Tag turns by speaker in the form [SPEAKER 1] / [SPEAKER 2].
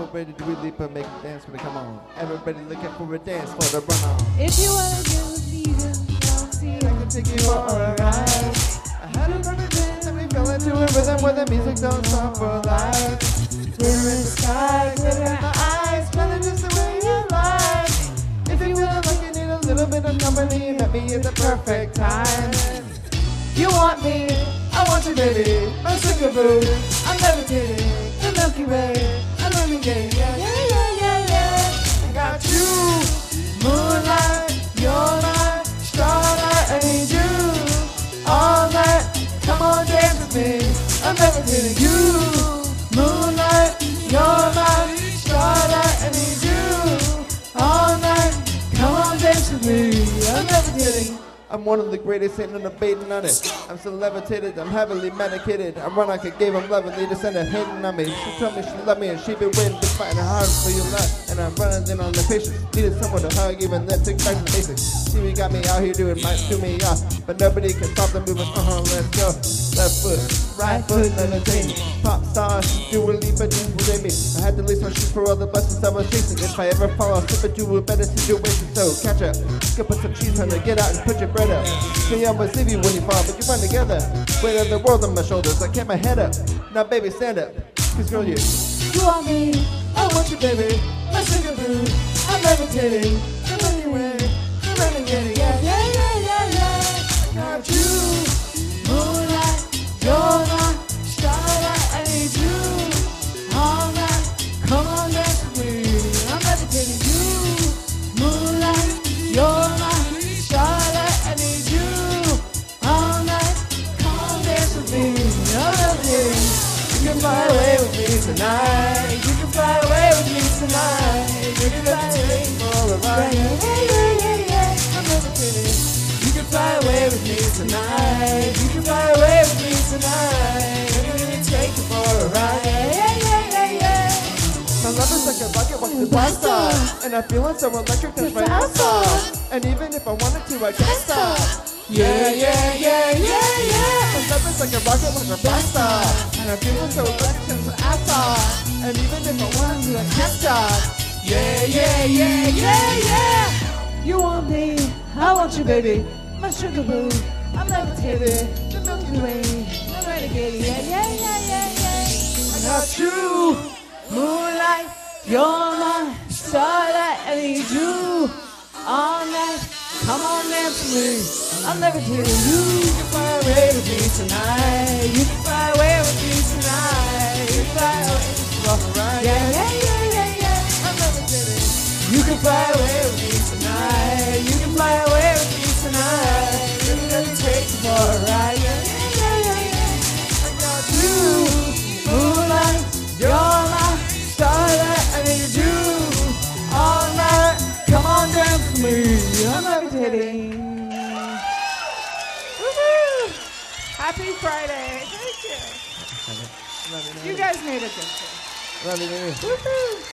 [SPEAKER 1] Everybody do a leap and make a dance when they come on. Everybody looking for a dance for the run on.
[SPEAKER 2] If you wanna get with me, then see
[SPEAKER 1] I can take you for a ride. I had a running dance and we fell into a rhythm where the music don't stop for life. Glitter in the sky, glitter in my eyes, smelling just the way you like. If you feel like you need a little bit of company, met me at the perfect time. You want me, I want you, baby, my sugar boo. I'm levitating, the Milky Way. I'm running gay, yeah, yeah, yeah, yeah, yeah. I got you, moonlight, you're my starlight. I need you all night. Come on, dance with me. I'm levitating you, moonlight, you're my starlight. I need you all night. Come on, dance with me. I'm levitating. I'm one of the greatest, ain't no debating on it. I'm so levitated, I'm heavily medicated. I'm run like I gave him love and they just ended hating on me. She told me she loved me and she been waiting to fight hard for your love. And I'm running in on the patience. Needed someone to hug, even then took back to the basics. See, we got me out here doing might do me off, but nobody can stop the movement. Let's go. Left foot, right foot, levitating. Pop stars, do a leap and do me. I had to leave my shoes for all the blessings I was chasing. If I ever fall, I'll slip into a better situation. So catch up, go put some cheese on it, get out and put your bread up. See, I always leave you when you fall, but you run together. Weight of the world on my shoulders, I kept my head up. Now baby, stand up, cause girl, you want me, I want you, baby. My sugar boo, I'm levitating. I'm anyway, I'm running getting, yeah, yeah, yeah, yeah, yeah. I got you, moonlight, you're my starlight. I need you all night. Come on, dance with me. I'm levitating you, moonlight, you're my starlight. I need you all night. Come on, dance with me. I'm levitating. You can fly away with me tonight. You can fly away with me tonight. You can levitate for a ride. Yeah, yeah, yeah, yeah. I'm levitating. You can fly away with me tonight. You can fly away with me tonight. I'm gonna take you for a ride. Yeah, yeah, yeah, yeah. My love is like a rocket with the blast off, and I'm feeling so electric that's my ass off. And even if I wanted to, I can't stop. Yeah, yeah, yeah, yeah, yeah. My love is like a rocket with a blast off, and I'm feeling so electric that's my ass off. And even if I wanted to, I can't stop. Yeah, yeah, yeah, yeah, yeah.
[SPEAKER 2] You want me, I want you, baby. My sugar boo, I'm levitating. The Milky Way, I'm renegading. Yeah, yeah, yeah, yeah, yeah.
[SPEAKER 1] I got you,
[SPEAKER 2] Moonlight, you're my starlight. I need you all night. Come on, dance with me. I'm levitating. You can fly away with me tonight. You can fly away with me tonight. You can fly away with me tonight. Yeah, yeah, yeah, yeah, yeah. I'm levitating. You can fly away with me tonight. You can fly away with me tonight. We're gonna take you for a ride. Yeah, yeah, yeah, yeah, yeah. I got you, moonlight. You're my starlight. I need you all night. Come on, dance with me. I'm levitating. Woohoo! Happy Friday. Thank you. You guys made it good.
[SPEAKER 1] Love you, baby.
[SPEAKER 2] Woohoo!